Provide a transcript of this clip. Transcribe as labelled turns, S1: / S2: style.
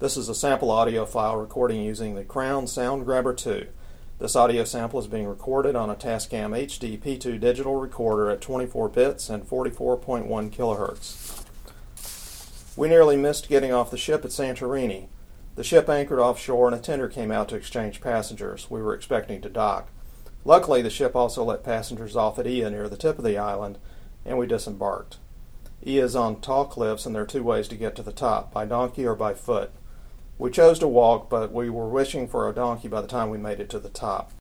S1: This is a sample audio file recording using the Crown SoundGrabber 2. This audio sample is being recorded on a Tascam HD P2 digital recorder at 24 bits and 44.1 kilohertz. We nearly missed getting off the ship at Santorini. The ship anchored offshore and a tender came out to exchange passengers. We were expecting to dock. Luckily, the ship also let passengers off at Ia near the tip of the island, and we disembarked. Ia is on tall cliffs, and there are two ways to get to the top, by donkey or by foot. We chose to walk, but we were wishing for a donkey by the time we made it to the top.